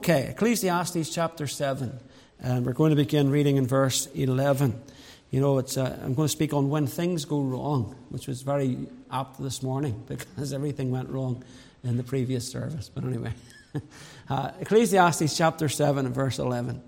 Okay, Ecclesiastes chapter 7, and we're going to begin reading in verse 11. You know, I'm going to speak on when things go wrong, which was very apt this morning because everything went wrong in the previous service. But anyway, Ecclesiastes chapter 7 and verse 11.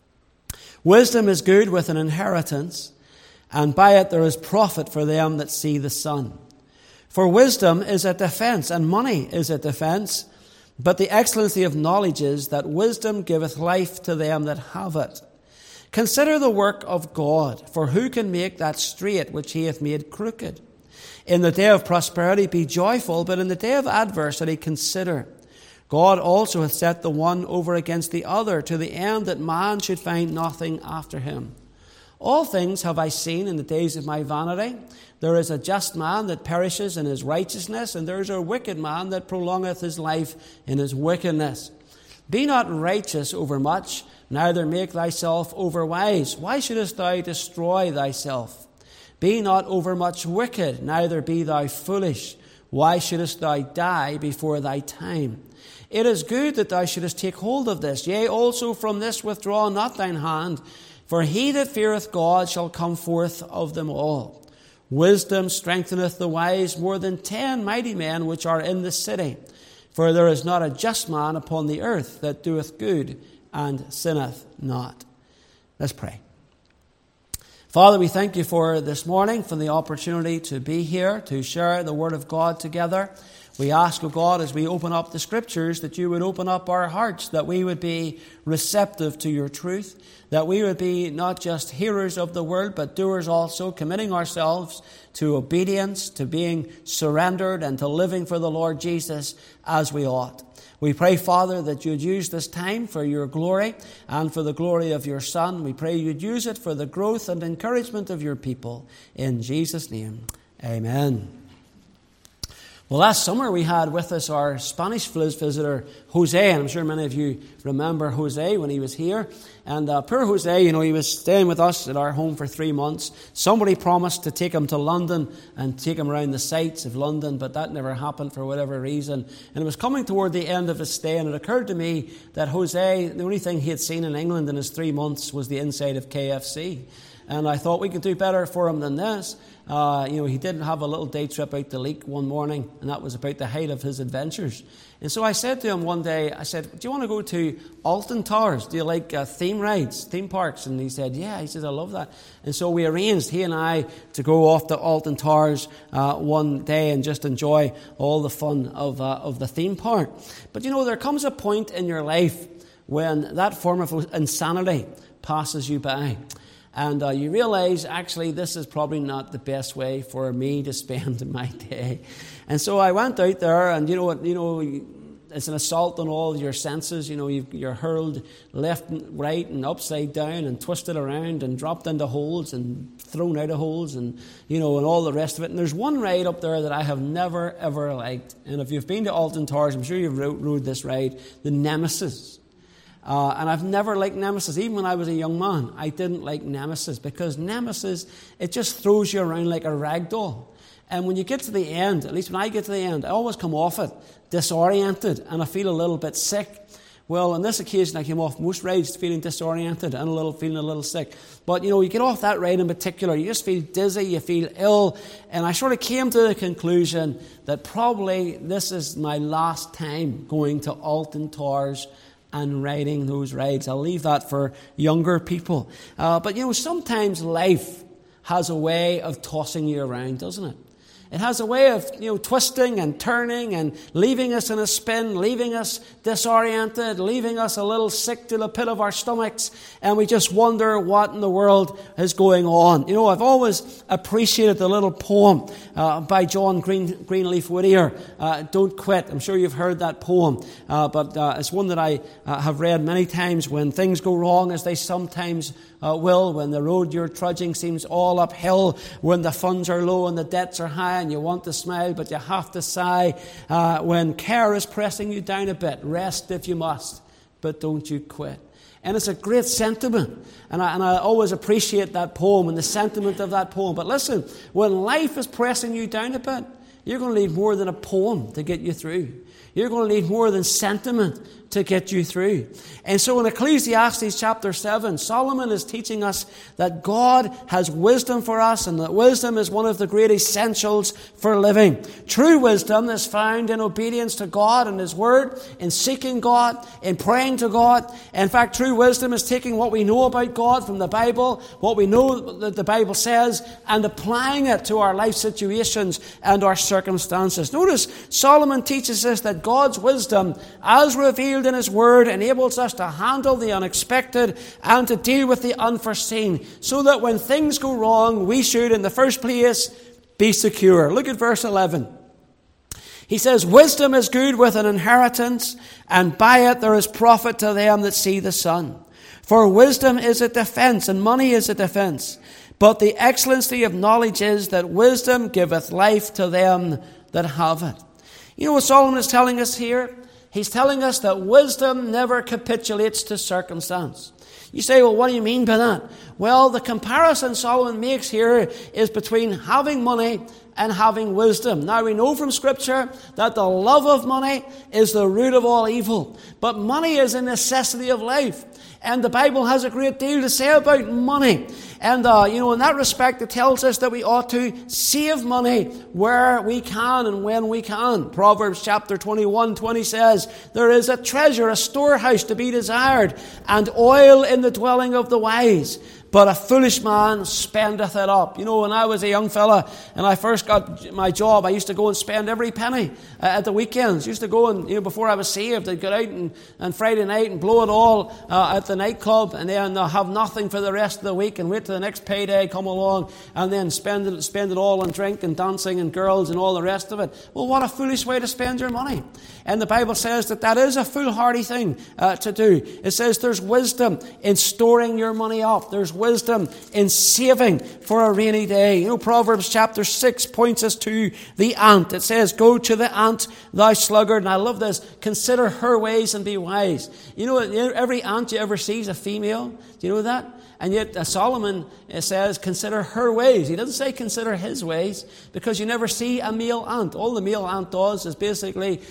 Wisdom is good with an inheritance, and by it there is profit for them that see the sun. For wisdom is a defense, and money is a defense. But the excellency of knowledge is that wisdom giveth life to them that have it. Consider the work of God, for who can make that straight which he hath made crooked? In the day of prosperity be joyful, but in the day of adversity consider. God also hath set the one over against the other, to the end that man should find nothing after him. All things have I seen in the days of my vanity. There is a just man that perishes in his righteousness, and there is a wicked man that prolongeth his life in his wickedness. Be not righteous over much, neither make thyself over wise. Why shouldest thou destroy thyself? Be not over much wicked, neither be thou foolish. Why shouldest thou die before thy time? It is good that thou shouldest take hold of this. Yea, also from this withdraw not thine hand, for he that feareth God shall come forth of them all. Wisdom strengtheneth the wise more than 10 mighty men which are in the city. For there is not a just man upon the earth that doeth good and sinneth not. Let's pray. Father, we thank you for this morning, for the opportunity to be here, to share the Word of God together. We ask, O God, as we open up the Scriptures, that you would open up our hearts, that we would be receptive to your truth, that we would be not just hearers of the Word, but doers also, committing ourselves to obedience, to being surrendered, and to living for the Lord Jesus as we ought. We pray, Father, that you'd use this time for your glory and for the glory of your Son. We pray you'd use it for the growth and encouragement of your people. In Jesus' name, amen. Well, last summer we had with us our Spanish visitor, Jose, and I'm sure many of you remember Jose when he was here. And poor Jose, you know, he was staying with us at our home for 3 months. Somebody promised to take him to London and take him around the sights of London, but that never happened for whatever reason. And it was coming toward the end of his stay, and it occurred to me that Jose, the only thing he had seen in England in his 3 months was the inside of KFC. And I thought we could do better for him than this. He did have a little day trip out to Leek one morning, and that was about the height of his adventures. And so I said to him one day, I said, do you want to go to Alton Towers? Do you like theme rides, theme parks? And he said, yeah. He says, I love that. And so we arranged, he and I, to go off to Alton Towers one day and just enjoy all the fun of the theme park. But, you know, there comes a point in your life when that form of insanity passes you by. And you realize, actually, this is probably not the best way for me to spend my day. And so I went out there, and it's an assault on all your senses. You know, you're hurled left and right and upside down and twisted around and dropped into holes and thrown out of holes and all the rest of it. And there's one ride up there that I have never, ever liked. And if you've been to Alton Towers, I'm sure you've rode this ride, the Nemesis. And I've never liked Nemesis. Even when I was a young man, I didn't like Nemesis because Nemesis, it just throws you around like a rag doll. And when you get to the end, at least when I get to the end, I always come off it disoriented and I feel a little bit sick. Well, on this occasion, I came off most rides feeling disoriented and feeling a little sick. But, you get off that ride in particular, you just feel dizzy, you feel ill. And I sort of came to the conclusion that probably this is my last time going to Alton Towers and riding those rides. I'll leave that for younger people. But sometimes life has a way of tossing you around, doesn't it? It has a way of, twisting and turning and leaving us in a spin, leaving us disoriented, leaving us a little sick to the pit of our stomachs, and we just wonder what in the world is going on. I've always appreciated the little poem by John Greenleaf Whittier, Don't Quit. I'm sure you've heard that poem, but it's one that I have read many times when things go wrong, as they sometimes will, when the road you're trudging seems all uphill, when the funds are low and the debts are high and you want to smile but you have to sigh, when care is pressing you down a bit, rest if you must, but don't you quit. And it's a great sentiment, and I always appreciate that poem and the sentiment of that poem. But listen, when life is pressing you down a bit, you're going to need more than a poem to get you through. You're going to need more than sentiment to get you through. And so in Ecclesiastes chapter 7, Solomon is teaching us that God has wisdom for us, and that wisdom is one of the great essentials for living. True wisdom is found in obedience to God and His Word, in seeking God, in praying to God. In fact, true wisdom is taking what we know about God from the Bible, what we know that the Bible says, and applying it to our life situations and our circumstances. Notice, Solomon teaches us that God's wisdom, as revealed in His Word, enables us to handle the unexpected and to deal with the unforeseen, so that when things go wrong, we should, in the first place, be secure. Look at verse 11. He says, wisdom is good with an inheritance, and by it there is profit to them that see the sun. For wisdom is a defense, and money is a defense. But the excellency of knowledge is that wisdom giveth life to them that have it. You know what Solomon is telling us here? He's telling us that wisdom never capitulates to circumstance. You say, well, what do you mean by that? Well, the comparison Solomon makes here is between having money and having wisdom. Now, we know from Scripture that the love of money is the root of all evil. But money is a necessity of life. And the Bible has a great deal to say about money. And, in that respect, it tells us that we ought to save money where we can and when we can. Proverbs chapter 21:20 says, there is a treasure, a storehouse to be desired, and oil in the dwelling of the wise. But a foolish man spendeth it up. You know, when I was a young fella and I first got my job, I used to go and spend every penny at the weekends. Used to go and, before I was saved, I'd go out and Friday night and blow it all at the nightclub, and then have nothing for the rest of the week and wait till the next payday come along and then spend it all on drink and dancing and girls and all the rest of it. Well, what a foolish way to spend your money. And the Bible says that is a foolhardy thing to do. It says there's wisdom in storing your money up. There's wisdom in saving for a rainy day. You know, Proverbs chapter 6 points us to the ant. It says, go to the ant, thou sluggard. And I love this. Consider her ways and be wise. You know, every ant you ever see is a female. Do you know that? And yet Solomon says, consider her ways. He doesn't say consider his ways, because you never see a male ant. All the male ant does is basically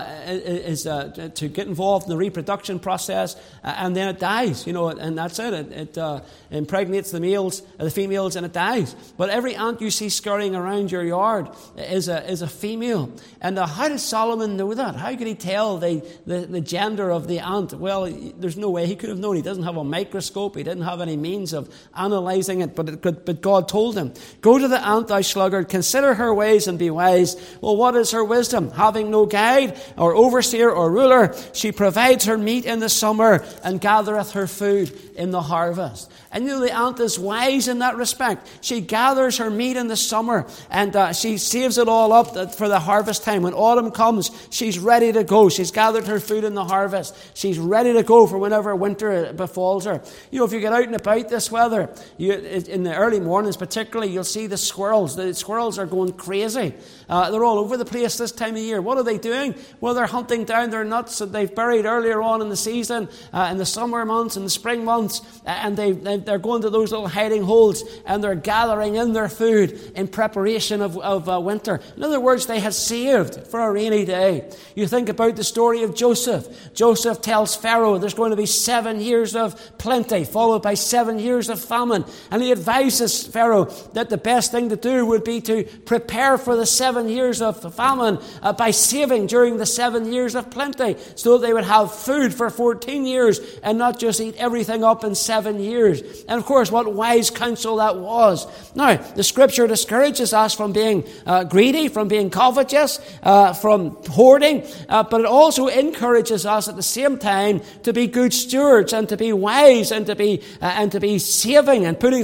to get involved in the reproduction process, and then it dies. You know, and that's it. It impregnates the females, and it dies. But every ant you see scurrying around your yard is a female. And how did Solomon know that? How could he tell the gender of the ant? Well, there's no way he could have known. He doesn't have a microscope. He didn't have any means of analyzing it, but God told him, go to the ant, thou sluggard, consider her ways and be wise. Well, what is her wisdom? Having no guide or overseer or ruler, she provides her meat in the summer and gathereth her food in the harvest. And you know, the ant is wise in that respect. She gathers her meat in the summer, and she saves it all up for the harvest time. When autumn comes, she's ready to go. She's gathered her food in the harvest. She's ready to go for whenever winter befalls her. You know, if you get out and about this weather, in the early mornings particularly, you'll see the squirrels. The squirrels are going crazy. They're all over the place this time of year. What are they doing? Well, they're hunting down their nuts that they've buried earlier on in the season, in the summer months, in the spring months, and they're going to those little hiding holes, and they're gathering in their food in preparation of winter. In other words, they had saved for a rainy day. You think about the story of Joseph. Joseph tells Pharaoh there's going to be 7 years of plenty, followed by 7 years of famine. And he advises Pharaoh that the best thing to do would be to prepare for the 7 years of famine by saving during the 7 years of plenty, so that they would have food for 14 years and not just eat everything up in 7 years. And of course, what wise counsel that was. Now, the Scripture discourages us from being greedy, from being covetous, from hoarding, but it also encourages us at the same time to be good stewards and to be wise and to be saving and putting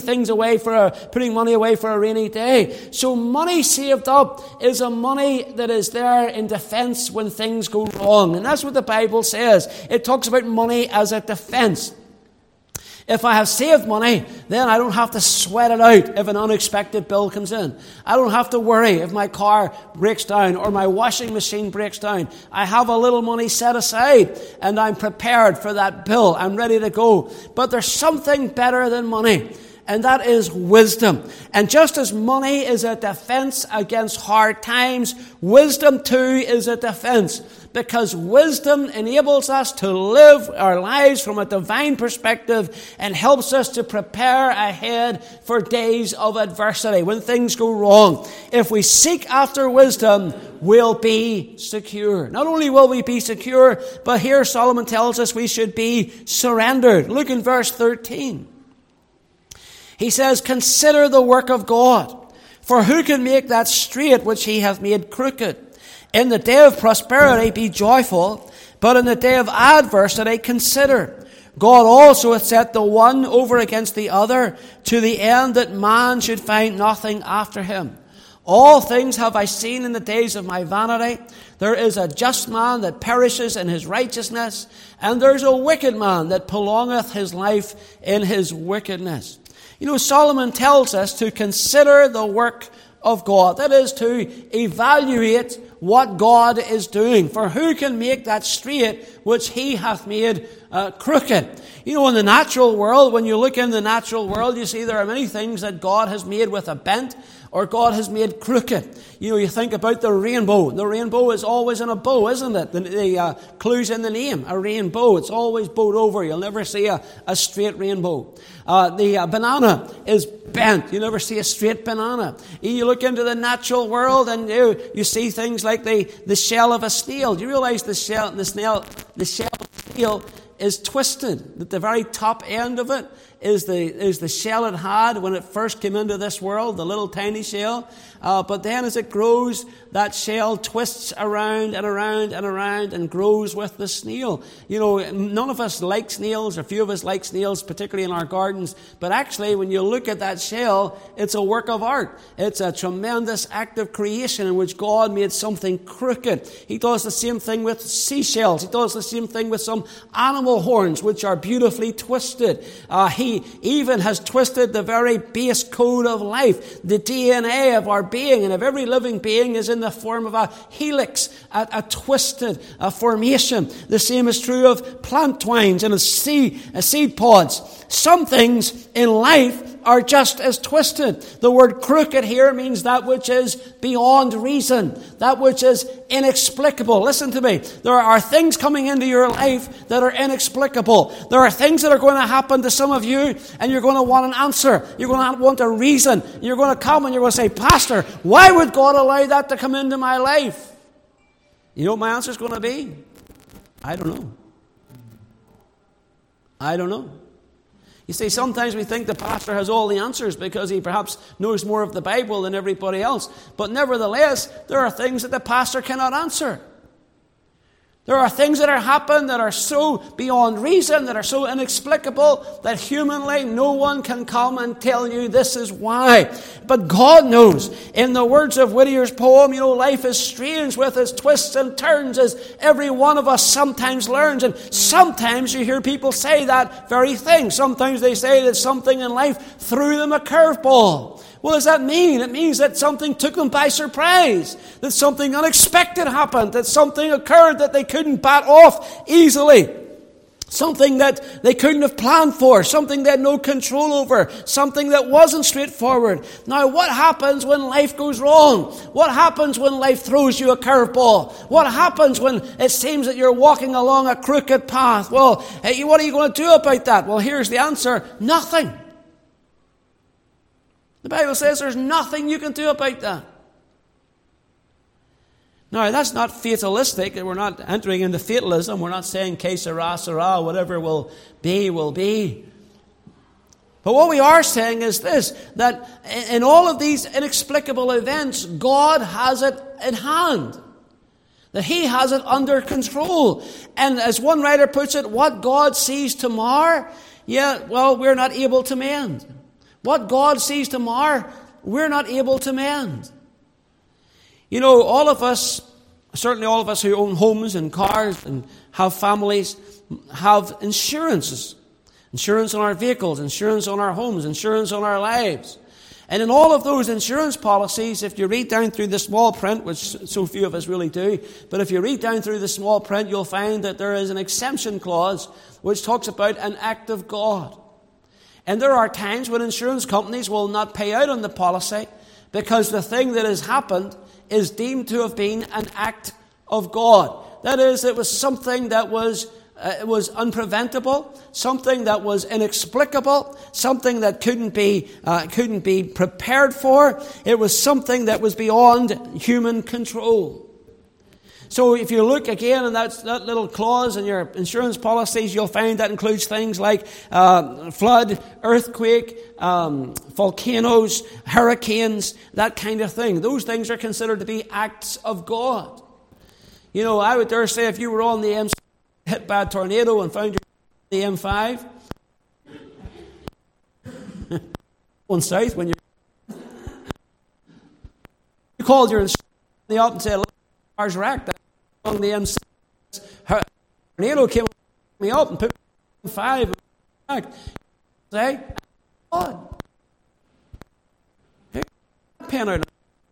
money away for a rainy day. So money saved up is a money that is there in defense when things go wrong. And that's what the Bible says. It talks about money as a defense. If I have saved money, then I don't have to sweat it out if an unexpected bill comes in. I don't have to worry if my car breaks down or my washing machine breaks down. I have a little money set aside and I'm prepared for that bill. I'm ready to go. But there's something better than money, and that is wisdom. And just as money is a defense against hard times, wisdom too is a defense. because wisdom enables us to live our lives from a divine perspective and helps us to prepare ahead for days of adversity, when things go wrong. If we seek after wisdom, we'll be secure. Not only will we be secure, but here Solomon tells us we should be surrendered. Look in verse 13. He says, "Consider the work of God, for who can make that straight which he hath made crooked? In the day of prosperity be joyful, but in the day of adversity consider. God also hath set the one over against the other, to the end that man should find nothing after him. All things have I seen in the days of my vanity. There is a just man that perishes in his righteousness, and there's a wicked man that prolongeth his life in his wickedness." You know, Solomon tells us to consider the work of God. That is, to evaluate what God is doing. For who can make that straight which he hath made crooked? You know, in the natural world, when you look in the natural world, you see there are many things that God has made with a bent, or God has made crooked. You know, you think about the rainbow. The rainbow is always in a bow, isn't it? The clue's in the name, a rainbow. It's always bowed over. You'll never see a straight rainbow. The banana is bent. You never see a straight banana. You look into the natural world and you see things like the shell of a snail. Do you realize the shell of a snail is twisted? That the very top end of it is the shell it had when it first came into this world, the little tiny shell. But then as it grows, that shell twists around and around and around and grows with the snail. You know, none of us like snails, or few of us like snails, particularly in our gardens. But actually, when you look at that shell, it's a work of art. It's a tremendous act of creation in which God made something crooked. He does the same thing with seashells. He does the same thing with some animal horns, which are beautifully twisted. He even has twisted the very base code of life. The DNA of our being and of every living being is in the form of a helix, a twisted formation. The same is true of plant twines and seed pods. Some things in life are just as twisted. The word crooked here means that which is beyond reason, that which is inexplicable. Listen to me. There are things coming into your life that are inexplicable. There are things that are going to happen to some of you, and you're going to want an answer. You're going to want a reason. You're going to come and you're going to say, "Pastor, why would God allow that to come into my life?" You know what my answer is going to be? I don't know. I don't know. You see, sometimes we think the pastor has all the answers because he perhaps knows more of the Bible than everybody else. But nevertheless, there are things that the pastor cannot answer. There are things that are happening that are so beyond reason, that are so inexplicable, that humanly no one can come and tell you this is why. But God knows. In the words of Whittier's poem, you know, life is strange with its twists and turns, as every one of us sometimes learns. And sometimes you hear people say that very thing. Sometimes they say that something in life threw them a curveball. What does that mean? It means that something took them by surprise, that something unexpected happened, that something occurred that they couldn't bat off easily, something that they couldn't have planned for, something they had no control over, something that wasn't straightforward. Now, what happens when life goes wrong? What happens when life throws you a curveball? What happens when it seems that you're walking along a crooked path? Well, what are you going to do about that? Well, here's the answer: nothing. The Bible says there's nothing you can do about that. Now, that's not fatalistic. We're not entering into fatalism. We're not saying, que sera, sera, whatever will be, will be. But what we are saying is this, that in all of these inexplicable events, God has it in hand. That He has it under control. And as one writer puts it, what God sees tomorrow, we're not able to mend. What God sees tomorrow, we're not able to mend. You know, all of us, certainly all of us who own homes and cars and have families, have insurances. Insurance on our vehicles, insurance on our homes, insurance on our lives. And in all of those insurance policies, if you read down through the small print, which so few of us really do, but if you read down through the small print, you'll find that there is an exemption clause which talks about an act of God. And there are times when insurance companies will not pay out on the policy because the thing that has happened is deemed to have been an act of God. That is, it was something that was unpreventable, something that was inexplicable, something that couldn't be prepared for. It was something that was beyond human control. So if you look again in that little clause in your insurance policies, you'll find that includes things like flood, earthquake, volcanoes, hurricanes, that kind of thing. Those things are considered to be acts of God. You know, I would dare say if you were on the M6, hit by a tornado and found yourself on the M5, going south when you called your insurance up and said, car's wrecked along the M6. Tornado came me up and put me on 5 and say, God, pen out.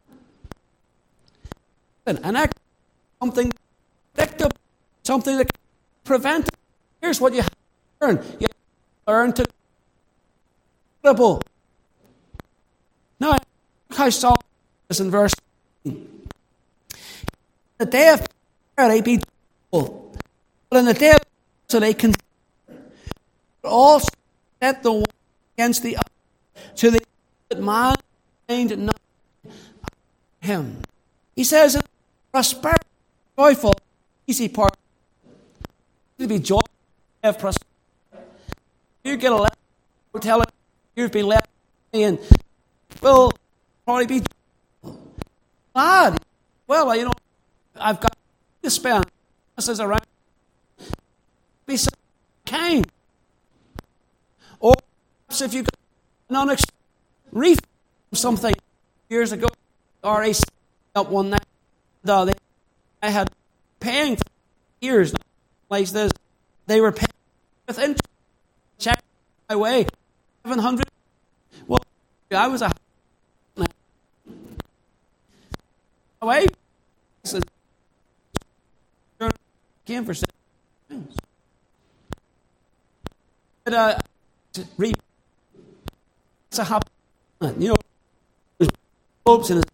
And that's something predictable, something that can prevent it. Here's what you have to learn. You have to learn to be predictable. Now, look how Solomon says in verse 18. The day of prosperity be joyful, but in the day of adversity consider. All set the one against the other, to the that man find not him. He says, prosperity, joyful, easy part. To be joyful, have prosperity. You get a letter, tell it you've been left, and will probably be glad. Well, you know, I've got to spend. This is around. Be so kind. Or perhaps if you got an unexpected refund from something years ago, or a up one night, I had paying for years like this. They were paying with interest. Check my way, 700. Well, I was a away. Came for 7 times. But it's a happy, you know, there's hopes in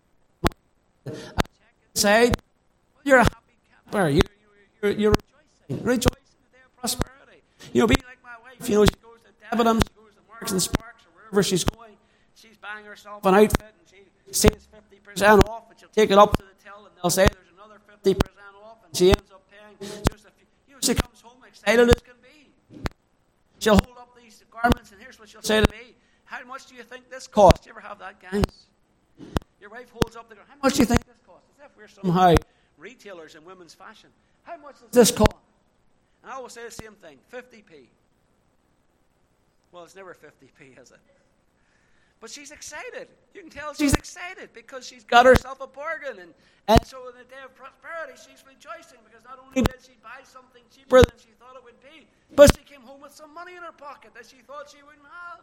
I check inside. You're a happy camper. You're rejoicing in the day of prosperity. You know, be like my wife. You know, she goes to Debenhams, she goes to Marks and Sparks, or wherever she's going. She's buying herself an outfit, and she saves 50% off, and she'll take it up to the till, and they'll say there's another 50% off, and she ends up paying just a few. You know, she comes home excited as can be. She'll hold up these garments, and here's what she'll say to me: how much do you think this costs? Do you ever have that, guys? Your wife holds up the garment. How much do you think this costs? As if we're somehow retailers in women's fashion. How much does this cost? And I always say the same thing, 50p. Well, it's never 50p, is it? But she's excited. You can tell she's excited because she's got herself a bargain. And so in the day of prosperity, she's rejoicing because not only did she buy something cheaper than she thought it would be, but she came home with some money in her pocket that she thought she wouldn't have.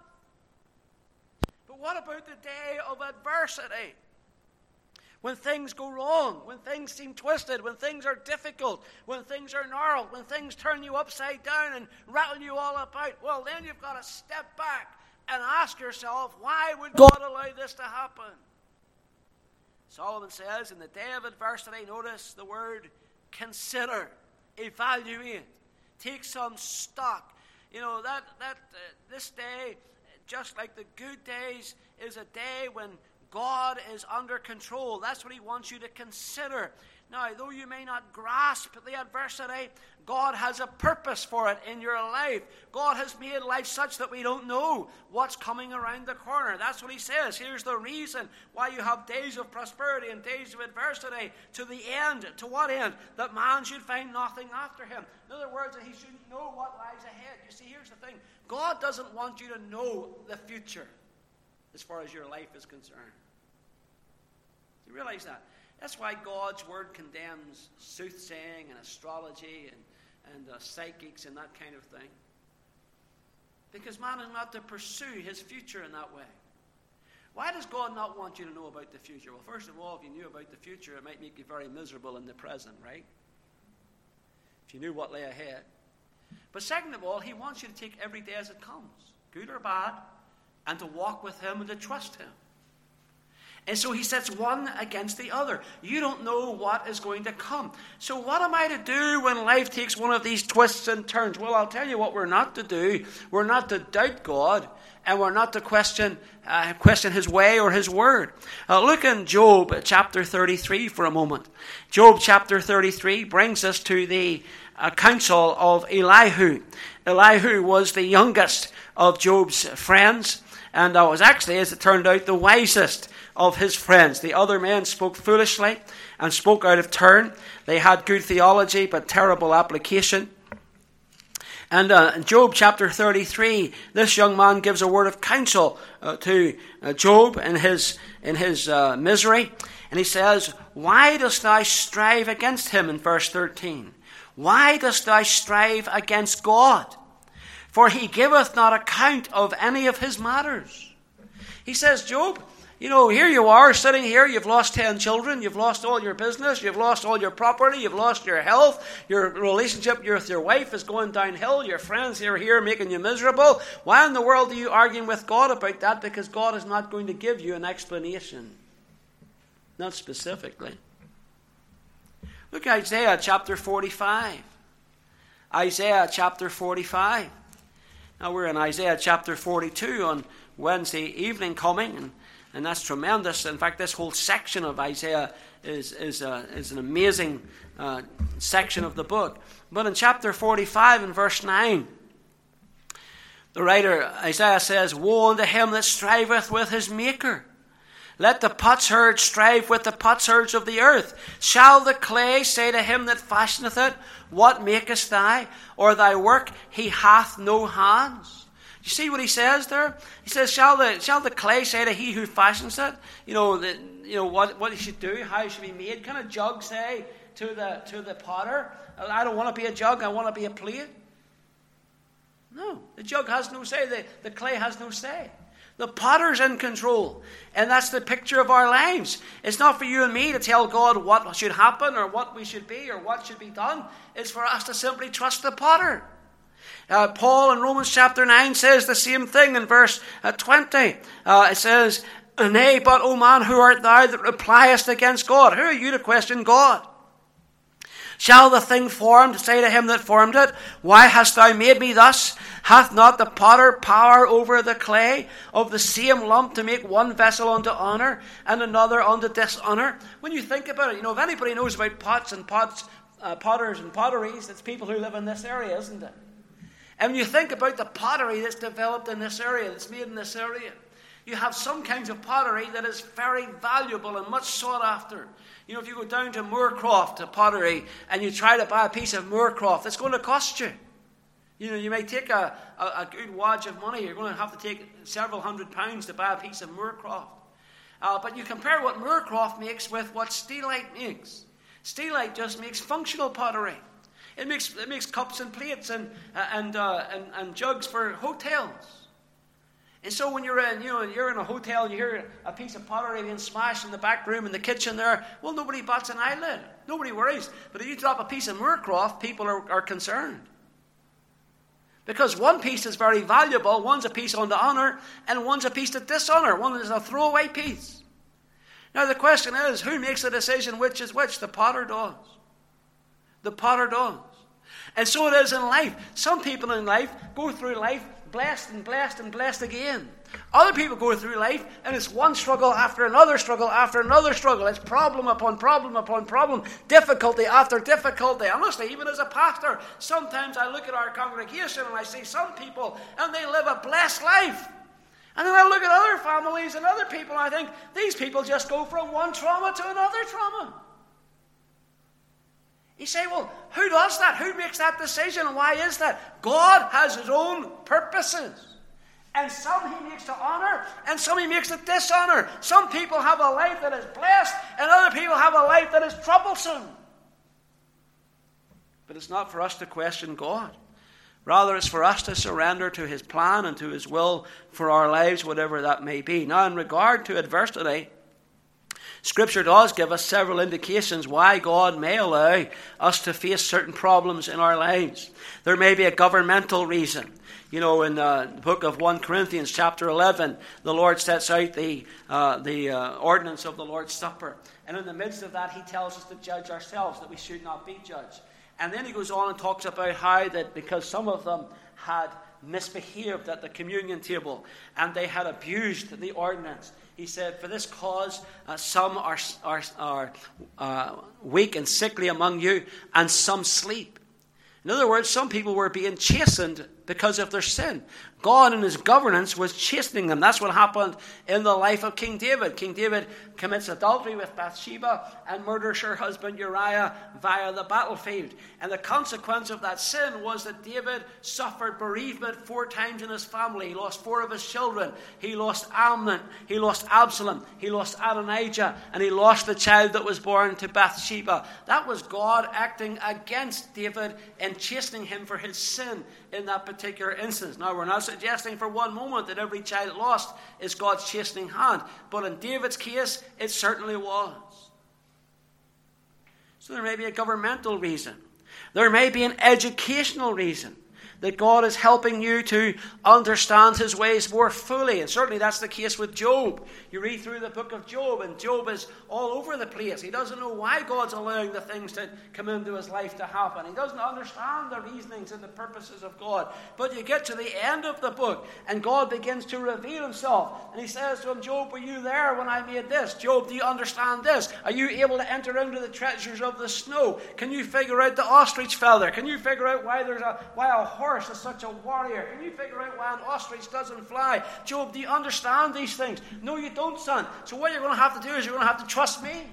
But what about the day of adversity? When things go wrong, when things seem twisted, when things are difficult, when things are gnarled, when things turn you upside down and rattle you all about, well, then you've got to step back and ask yourself, why would God allow this to happen? Solomon says, in the day of adversity, notice the word consider, evaluate, take some stock. You know, this day, just like the good days, is a day when God is under control. That's what he wants you to consider. Now, though you may not grasp the adversity, God has a purpose for it in your life. God has made life such that we don't know what's coming around the corner. That's what he says. Here's the reason why you have days of prosperity and days of adversity, to the end. To what end? That man should find nothing after him. In other words, that he shouldn't know what lies ahead. You see, here's the thing. God doesn't want you to know the future as far as your life is concerned. Do you realize that? That's why God's word condemns soothsaying and astrology and psychics and that kind of thing. Because man is not to pursue his future in that way. Why does God not want you to know about the future? Well, first of all, if you knew about the future, it might make you very miserable in the present, right? If you knew what lay ahead. But second of all, he wants you to take every day as it comes, good or bad, and to walk with him and to trust him. And so he sets one against the other. You don't know what is going to come. So what am I to do when life takes one of these twists and turns? Well, I'll tell you what we're not to do. We're not to doubt God, and we're not to question his way or his word. Look in Job chapter 33 for a moment. Job chapter 33 brings us to the counsel of Elihu. Elihu was the youngest of Job's friends, and was actually, as it turned out, the wisest of his friends. The other men spoke foolishly and spoke out of turn. They had good theology but terrible application. And in Job chapter 33, this young man gives a word of counsel to Job in his misery. And he says, "Why dost thou strive against him?" in verse 13. "Why dost thou strive against God? For he giveth not account of any of his matters." He says, Job, here you are sitting here, you've lost 10 children, you've lost all your business, you've lost all your property, you've lost your health, your relationship with your wife is going downhill, your friends are here making you miserable. Why in the world are you arguing with God about that? Because God is not going to give you an explanation. Not specifically. Look at Isaiah chapter 45. Isaiah chapter 45. Now we're in Isaiah chapter 42 on Wednesday evening coming, and that's tremendous. In fact, this whole section of Isaiah is an amazing section of the book. But in chapter 45 and verse 9, the writer Isaiah says, "Woe unto him that striveth with his maker. Let the potsherd strive with the potsherds of the earth. Shall the clay say to him that fashioneth it, What makest thou? Or thy work, he hath no hands." You see what he says there? He says, "Shall the clay say to he who fashions it, what he should do, how it should be made? Can a jug say to the potter, I don't want to be a jug, I want to be a plate?" No, the jug has no say. The clay has no say. The potter's in control. And that's the picture of our lives. It's not for you and me to tell God what should happen or what we should be or what should be done. It's for us to simply trust the potter. Paul in Romans chapter 9 says the same thing in verse 20. It says, "Nay, but, O man, who art thou that repliest against God?" Who are you to question God? "Shall the thing formed say to him that formed it, Why hast thou made me thus? Hath not the potter power over the clay of the same lump to make one vessel unto honor and another unto dishonor?" When you think about it, if anybody knows about potters and potteries, it's people who live in this area, isn't it? And when you think about the pottery that's developed in this area, that's made in this area, you have some kinds of pottery that is very valuable and much sought after. If you go down to Moorcroft, a pottery, and you try to buy a piece of Moorcroft, it's going to cost you. You may take a good wad of money. You're going to have to take several £100s to buy a piece of Moorcroft. But you compare what Moorcroft makes with what Steelite makes. Steelite just makes functional pottery. It makes cups and plates and jugs for hotels. And so when you're in a hotel and you hear a piece of pottery being smashed in the back room in the kitchen there, well, nobody bats an eyelid. Nobody worries. But if you drop a piece of Moorcroft, people are concerned. Because one piece is very valuable. One's a piece unto honor, and one's a piece to dishonor. One is a throwaway piece. Now the question is, who makes the decision which is which? The potter does. The potter does. And so it is in life. Some people in life go through life blessed and blessed and blessed again. Other people go through life and it's one struggle after another struggle after another struggle. It's problem upon problem upon problem, difficulty after difficulty. Honestly, even as a pastor, sometimes I look at our congregation and I see some people and they live a blessed life. And then I look at other families and other people and I think, these people just go from one trauma to another trauma. You say, well, who does that? Who makes that decision? And why is that? God has his own purposes. And some he makes to honor, and some he makes to dishonor. Some people have a life that is blessed, and other people have a life that is troublesome. But it's not for us to question God. Rather, it's for us to surrender to his plan and to his will for our lives, whatever that may be. Now, in regard to adversity, Scripture does give us several indications why God may allow us to face certain problems in our lives. There may be a governmental reason. In the book of 1 Corinthians chapter 11, the Lord sets out the ordinance of the Lord's Supper. And in the midst of that, he tells us to judge ourselves, that we should not be judged. And then he goes on and talks about how that because some of them had misbehaved at the communion table and they had abused the ordinance, he said, for this cause some are weak and sickly among you, and some sleep. In other words, some people were being chastened because of their sin. God in his governance was chastening them. That's what happened in the life of King David. King David commits adultery with Bathsheba and murders her husband Uriah via the battlefield. And the consequence of that sin was that David suffered bereavement 4 times in his family. He lost 4 of his children. He lost Amnon. He lost Absalom. He lost Adonijah. And he lost the child that was born to Bathsheba. That was God acting against David and chastening him for his sin in that particular instance. Now, we're not suggesting for one moment that every child lost is God's chastening hand. But in David's case, it certainly was. So there may be a governmental reason. There may be an educational reason that God is helping you to understand his ways more fully. And certainly that's the case with Job. You read through the book of Job, and Job is all over the place. He doesn't know why God's allowing the things to come into his life to happen. He doesn't understand the reasonings and the purposes of God. But you get to the end of the book, and God begins to reveal himself. And he says to him, Job, were you there when I made this? Job, do you understand this? Are you able to enter into the treasures of the snow? Can you figure out the ostrich feather? Can you figure out why a horse is such a warrior? Can you figure out why an ostrich doesn't fly? Job, do you understand these things? No, you don't, son. So what you're going to have to do is you're going to have to trust me.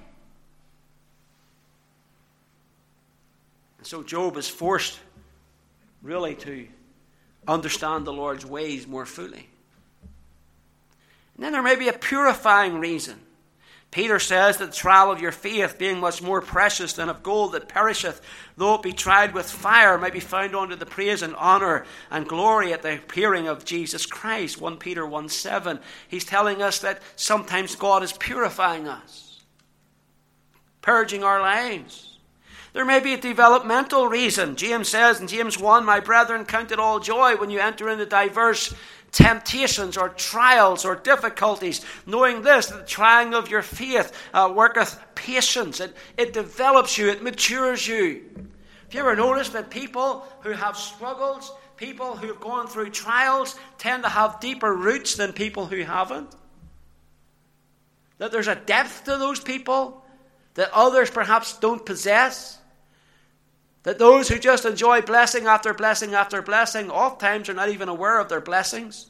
And so Job is forced really to understand the Lord's ways more fully. And then there may be a purifying reason. Peter says that the trial of your faith, being much more precious than of gold that perisheth, though it be tried with fire, might be found unto the praise and honor and glory at the appearing of Jesus Christ. 1 Peter 1:7. He's telling us that sometimes God is purifying us, purging our lives. There may be a developmental reason. James says in James 1, my brethren, count it all joy when you enter into diverse temptations or trials or difficulties, knowing this, that the trying of your faith worketh patience. It develops you, it matures you. Have you ever noticed that people who have struggles, people who have gone through trials, tend to have deeper roots than people who haven't? That there's a depth to those people that others perhaps don't possess? That those who just enjoy blessing after blessing after blessing oftentimes are not even aware of their blessings.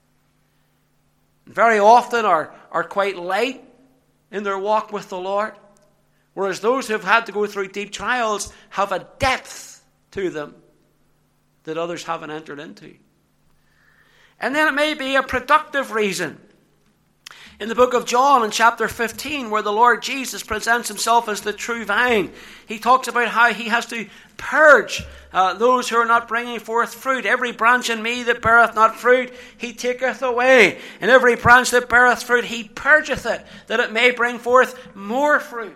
Very often are quite light in their walk with the Lord. Whereas those who have had to go through deep trials have a depth to them that others haven't entered into. And then it may be a productive reason. In the book of John in chapter 15, where the Lord Jesus presents himself as the true vine, he talks about how he has to purge those who are not bringing forth fruit. Every branch in me that beareth not fruit, he taketh away. And every branch that beareth fruit, he purgeth it, that it may bring forth more fruit.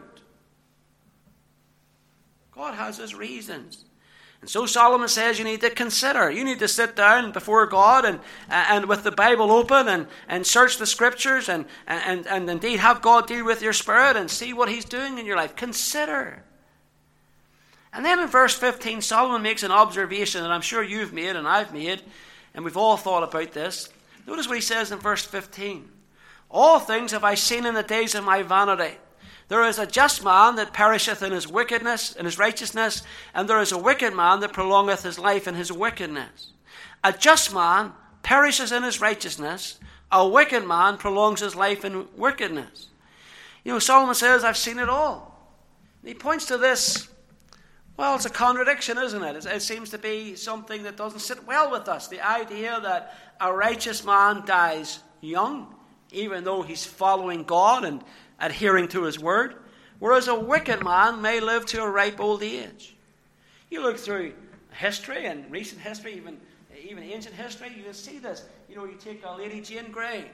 God has his reasons. And so Solomon says you need to consider. You need to sit down before God and with the Bible open and search the Scriptures and indeed have God deal with your spirit and see what he's doing in your life. Consider. And then in verse 15, Solomon makes an observation that I'm sure you've made and I've made, and we've all thought about this. Notice what he says in verse 15. All things have I seen in the days of my vanity. There is a just man that perisheth in his wickedness, in his righteousness, and there is a wicked man that prolongeth his life in his wickedness. A just man perishes in his righteousness, a wicked man prolongs his life in wickedness. You know, Solomon says, I've seen it all. And he points to this. Well, it's a contradiction, isn't it? It seems to be something that doesn't sit well with us. The idea that a righteous man dies young, even though he's following God and adhering to his word, whereas a wicked man may live to a ripe old age. You look through history and recent history, even ancient history, you see this. You know, you take Lady Jane Grey.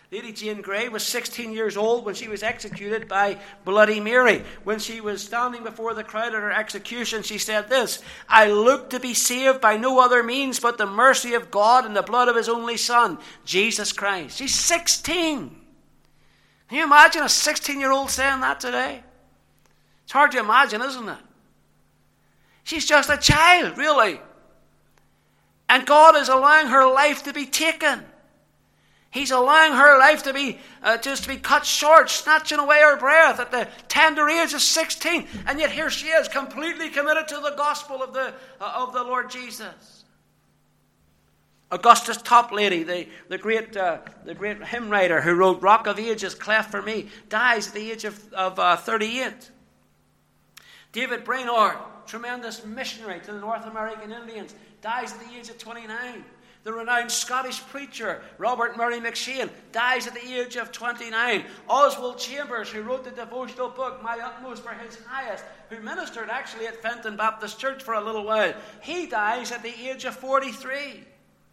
Lady Jane Grey was 16 years old when she was executed by Bloody Mary. When she was standing before the crowd at her execution, she said this, "I look to be saved by no other means but the mercy of God and the blood of his only Son, Jesus Christ." She's 16. Can you imagine a 16-year-old saying that today? It's hard to imagine, isn't it? She's just a child, really. And God is allowing her life to be taken. He's allowing her life to be just to be cut short, snatching away her breath at the tender age of 16. And yet here she is, completely committed to the gospel of the Lord Jesus. Augustus Toplady, the great hymn writer who wrote "Rock of Ages, cleft for me," dies at the age of 38. David Brainerd, tremendous missionary to the North American Indians, dies at the age of 29. The renowned Scottish preacher Robert Murray McShane dies at the age of 29. Oswald Chambers, who wrote the devotional book "My Utmost for His Highest," who ministered actually at Fenton Baptist Church for a little while, he dies at the age of 43.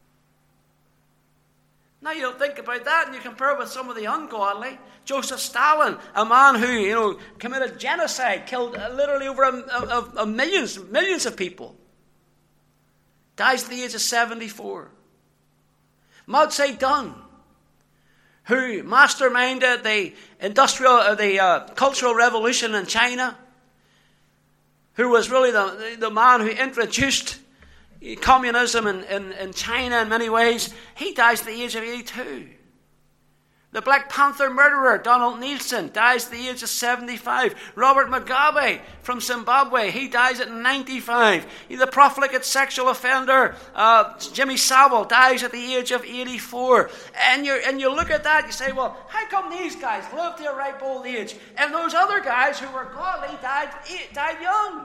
Now you think about that and you compare it with some of the ungodly. Joseph Stalin, a man who committed genocide, killed literally over millions of people, dies at the age of 74. Mao Zedong, who masterminded the cultural revolution in China, who was really the man who introduced communism in China in many ways, he dies at the age of 82. The Black Panther murderer, Donald Nielsen, dies at the age of 75. Robert Mugabe from Zimbabwe, he dies at 95. The profligate sexual offender, Jimmy Savile, dies at the age of 84. And you look at that, you say, well, how come these guys lived to a ripe old age? And those other guys who were godly died young?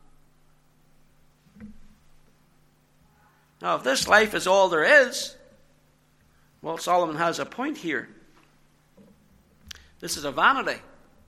Now, if this life is all there is, well, Solomon has a point here. This is a vanity.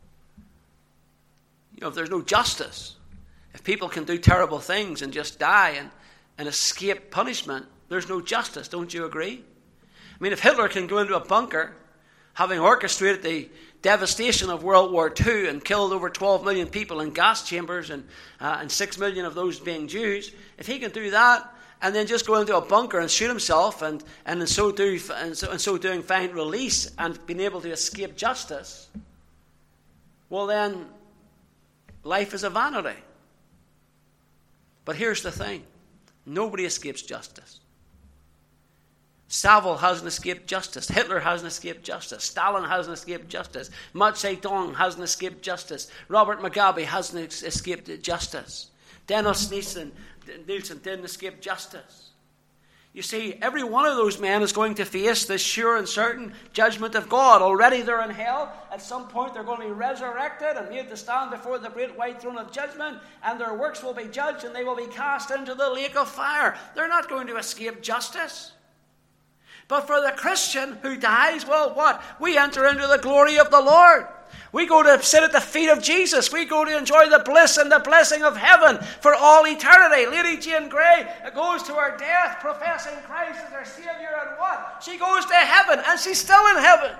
If there's no justice, if people can do terrible things and just die and escape punishment, there's no justice. Don't you agree? I mean, if Hitler can go into a bunker, having orchestrated the devastation of World War II and killed over 12 million people in gas chambers and 6 million of those being Jews, if he can do that, and then just go into a bunker and shoot himself, and in so doing find release and being able to escape justice, well then, life is a vanity. But here's the thing. Nobody escapes justice. Savile hasn't escaped justice. Hitler hasn't escaped justice. Stalin hasn't escaped justice. Mao Zedong hasn't escaped justice. Robert Mugabe hasn't escaped justice. Dennis Nielsen didn't escape justice. You see, every one of those men is going to face this sure and certain judgment of God. Already they're in hell. At some point they're going to be resurrected and made to stand before the great white throne of judgment, and their works will be judged and they will be cast into the lake of fire. They're not going to escape justice. But for the Christian who dies, well, what? We enter into the glory of the Lord. We go to sit at the feet of Jesus. We go to enjoy the bliss and the blessing of heaven for all eternity. Lady Jane Grey goes to her death professing Christ as her Savior, and what? She goes to heaven, and she's still in heaven.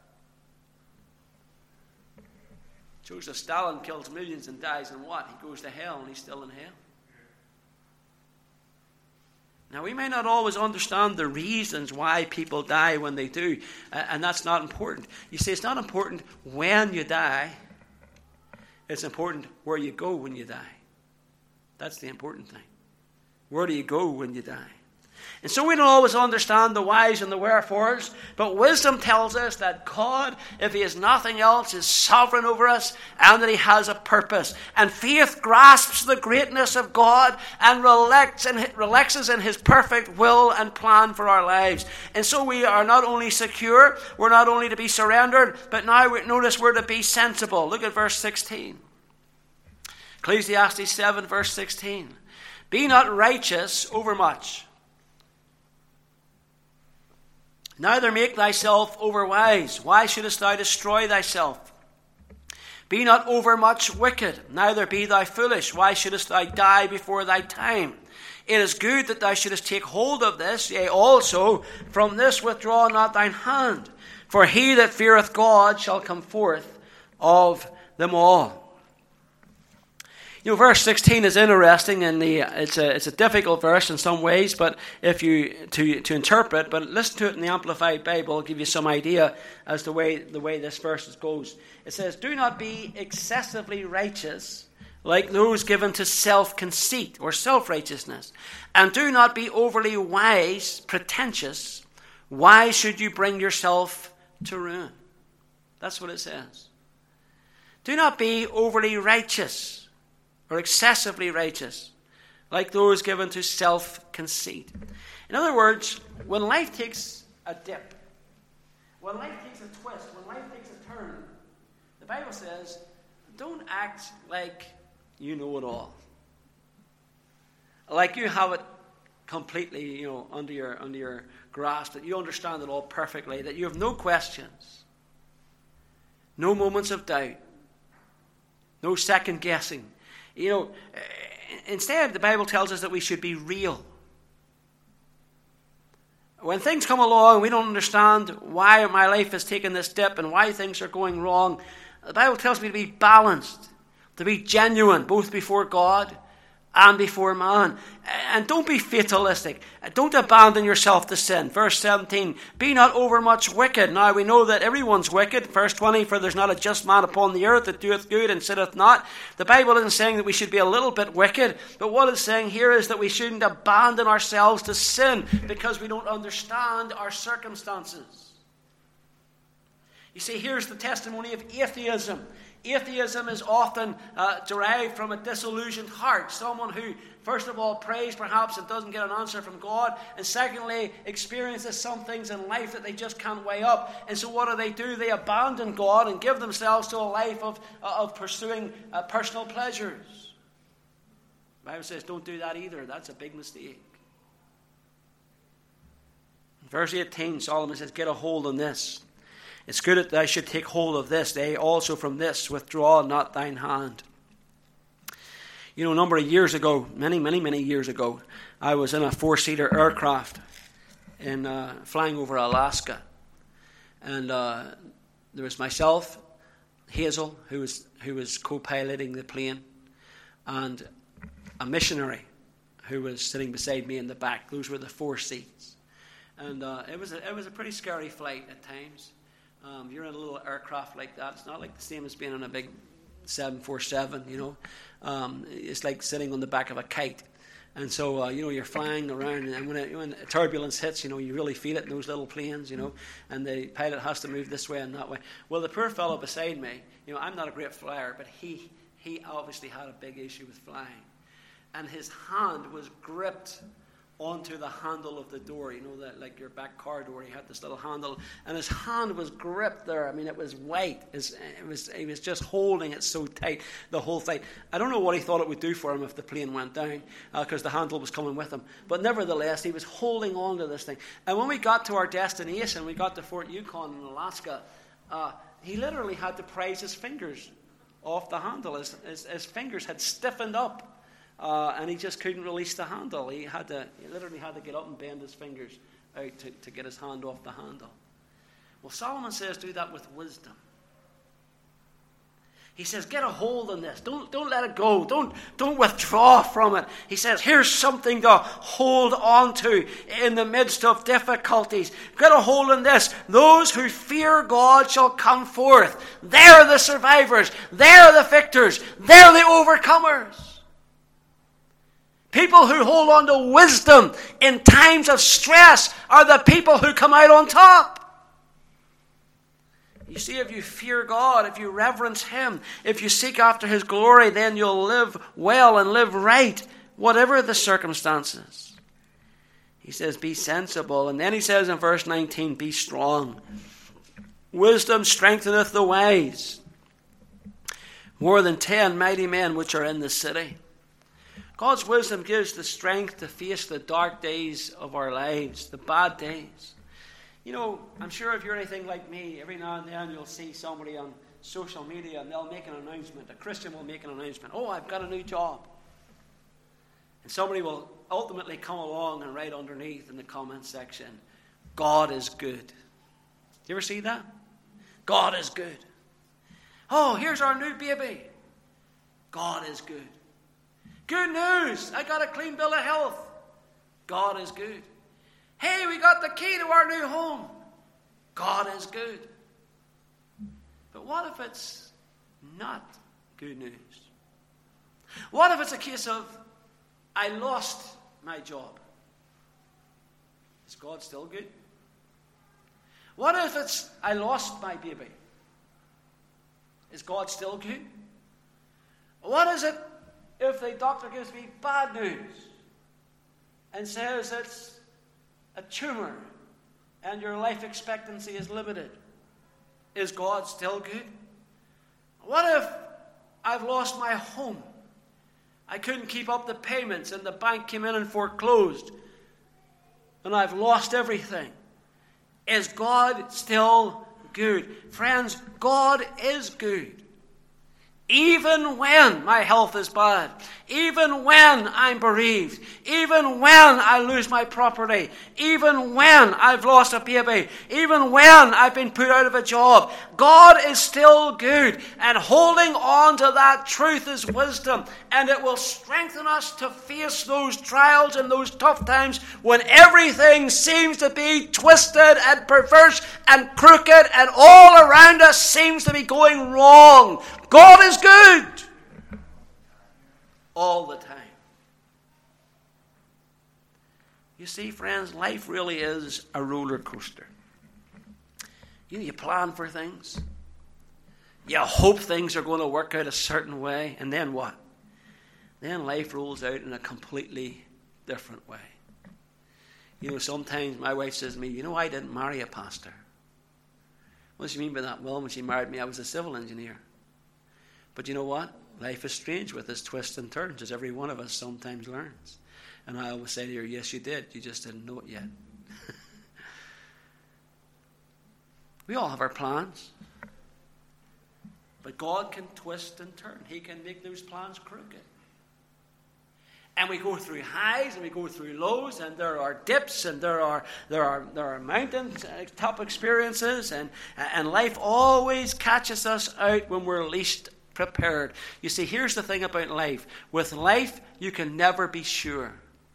Joseph Stalin kills millions and dies, and what? He goes to hell, and he's still in hell. Now, we may not always understand the reasons why people die when they do, and that's not important. You see, it's not important when you die. It's important where you go when you die. That's the important thing. Where do you go when you die? And so we don't always understand the whys and the wherefores, but wisdom tells us that God, if he is nothing else, is sovereign over us and that he has a purpose. And faith grasps the greatness of God and relaxes in his perfect will and plan for our lives. And so we are not only secure, we're not only to be surrendered, but now notice we're to be sensible. Look at verse 16. Ecclesiastes 7 verse 16. Be not righteous overmuch. Neither make thyself overwise. Why shouldest thou destroy thyself? Be not overmuch wicked, neither be thou foolish. Why shouldest thou die before thy time? It is good that thou shouldest take hold of this, yea, also from this withdraw not thine hand. For he that feareth God shall come forth of them all. You know, verse 16 is interesting, and it's a difficult verse in some ways, but if you to interpret. But listen to it in the Amplified Bible; it'll give you some idea as to the way this verse goes. It says, "Do not be excessively righteous, like those given to self-conceit or self-righteousness, and do not be overly wise, pretentious. Why should you bring yourself to ruin?" That's what it says. Do not be overly righteous or excessively righteous, like those given to self-conceit. In other words, when life takes a dip, when life takes a twist, when life takes a turn, the Bible says, don't act like you know it all. Like you have it completely, under your grasp, that you understand it all perfectly, that you have no questions, no moments of doubt, no second guessing. Instead, the Bible tells us that we should be real. When things come along, we don't understand why my life has taken this dip and why things are going wrong. The Bible tells me to be balanced, to be genuine, both before God and before man. And don't be fatalistic. Don't abandon yourself to sin. Verse 17, be not overmuch wicked. Now we know that everyone's wicked. Verse 20, for there's not a just man upon the earth that doeth good and sitteth not. The Bible isn't saying that we should be a little bit wicked, but what it's saying here is that we shouldn't abandon ourselves to sin because we don't understand our circumstances. You see, here's the testimony of atheism. Atheism is often derived from a disillusioned heart. Someone who, first of all, prays perhaps and doesn't get an answer from God. And secondly, experiences some things in life that they just can't weigh up. And so what do? They abandon God and give themselves to a life of pursuing personal pleasures. The Bible says don't do that either. That's a big mistake. In verse 18, Solomon says, get a hold on this. It's good that thou should take hold of this. They also from this withdraw not thine hand. A number of years ago, many years ago, I was in a 4-seater aircraft flying over Alaska. And there was myself, Hazel, who was co-piloting the plane, and a missionary who was sitting beside me in the back. Those were the 4 seats. And it was a pretty scary flight at times. You're in a little aircraft like that. It's not like the same as being in a big 747, It's like sitting on the back of a kite. And so, you're flying around, and when turbulence hits, you really feel it in those little planes, and the pilot has to move this way and that way. Well, the poor fellow beside me, I'm not a great flyer, but he obviously had a big issue with flying. And his hand was gripped onto the handle of the door, that like your back car door, he had this little handle, and his hand was gripped there. I mean, it was white. He was just holding it so tight the whole flight. I don't know what he thought it would do for him if the plane went down, because the handle was coming with him. But nevertheless, he was holding on to this thing. And when we got to our destination, we got to Fort Yukon in Alaska, he literally had to prise his fingers off the handle. His fingers had stiffened up. And he just couldn't release the handle. He literally had to get up and bend his fingers out to get his hand off the handle. Well, Solomon says do that with wisdom. He says get a hold on this. Don't let it go. Don't withdraw from it. He says here's something to hold on to in the midst of difficulties. Get a hold on this. Those who fear God shall come forth. They're the survivors. They're the victors. They're the overcomers. People who hold on to wisdom in times of stress are the people who come out on top. You see, if you fear God, if you reverence Him, if you seek after His glory, then you'll live well and live right, whatever the circumstances. He says, be sensible. And then he says in verse 19, be strong. Wisdom strengtheneth the wise, more than 10 mighty men which are in the city. God's wisdom gives the strength to face the dark days of our lives, the bad days. I'm sure if you're anything like me, every now and then you'll see somebody on social media and they'll make an announcement. A Christian will make an announcement. Oh, I've got a new job. And somebody will ultimately come along and write underneath in the comment section, God is good. You ever see that? God is good. Oh, here's our new baby. God is good. Good news. I got a clean bill of health. God is good. Hey, we got the key to our new home. God is good. But what if it's not good news? What if it's a case of, I lost my job? Is God still good? What if it's, I lost my baby? Is God still good? What is it if the doctor gives me bad news and says it's a tumor and your life expectancy is limited? Is God still good? What if I've lost my home? I couldn't keep up the payments and the bank came in and foreclosed and I've lost everything. Is God still good? Friends, God is good. Even when my health is bad, even when I'm bereaved, even when I lose my property, even when I've lost a baby, even when I've been put out of a job, God is still good. And holding on to that truth is wisdom. And it will strengthen us to face those trials and those tough times when everything seems to be twisted and perverse and crooked and all around us seems to be going wrong. God is good all the time. You see, friends, life really is a roller coaster. You plan for things. You hope things are going to work out a certain way. And then what? Then life rolls out in a completely different way. Sometimes my wife says to me, I didn't marry a pastor. What does she mean by that? Well, when she married me, I was a civil engineer. But you know what? Life is strange with its twists and turns, as every one of us sometimes learns. And I always say to her, yes, you did. You just didn't know it yet. We all have our plans. But God can twist and turn. He can make those plans crooked. And we go through highs and we go through lows, and there are dips and there are mountain top experiences, and life always catches us out when we're least prepared. You see, here's the thing about life. With life, you can never be sure.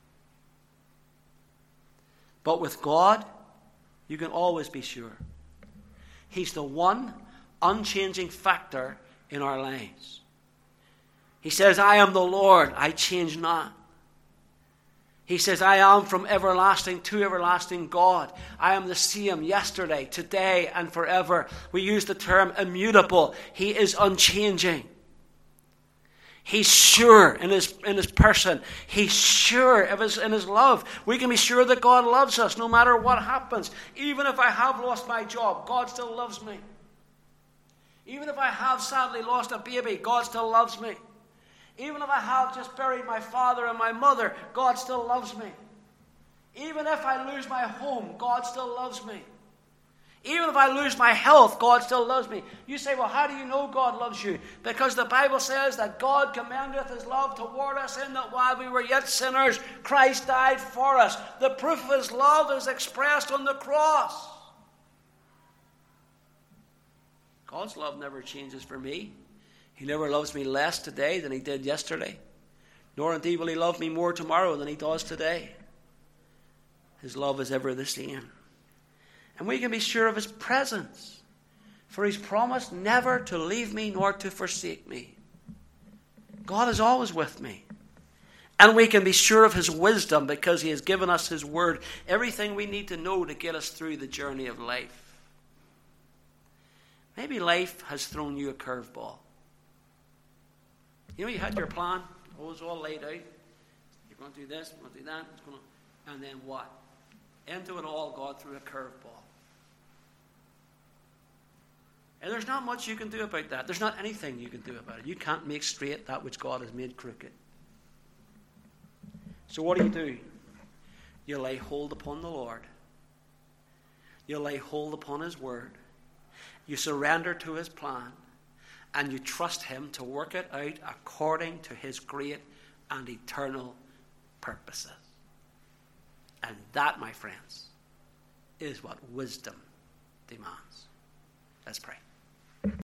But with God, you can always be sure. He's the one unchanging factor in our lives. He says, I am the Lord, I change not. He says, I am from everlasting to everlasting God. I am the same yesterday, today, and forever. We use the term immutable. He is unchanging. He's sure in his person. He's sure in his love. We can be sure that God loves us no matter what happens. Even if I have lost my job, God still loves me. Even if I have sadly lost a baby, God still loves me. Even if I have just buried my father and my mother, God still loves me. Even if I lose my home, God still loves me. Even if I lose my health, God still loves me. You say, well, how do you know God loves you? Because the Bible says that God commendeth his love toward us in that while we were yet sinners, Christ died for us. The proof of his love is expressed on the cross. God's love never changes for me. He never loves me less today than he did yesterday. Nor indeed will he love me more tomorrow than he does today. His love is ever the same. And we can be sure of his presence. For he's promised never to leave me nor to forsake me. God is always with me. And we can be sure of his wisdom because he has given us his word. Everything we need to know to get us through the journey of life. Maybe life has thrown you a curveball. You had your plan. It was all laid out. You're going to do this, you're going to do that. And then what? Into it all, God threw a curveball. And there's not much you can do about that. There's not anything you can do about it. You can't make straight that which God has made crooked. So what do? You lay hold upon the Lord. You lay hold upon his word. You surrender to his plan. And you trust him to work it out according to his great and eternal purposes. And that, my friends, is what wisdom demands. Let's pray.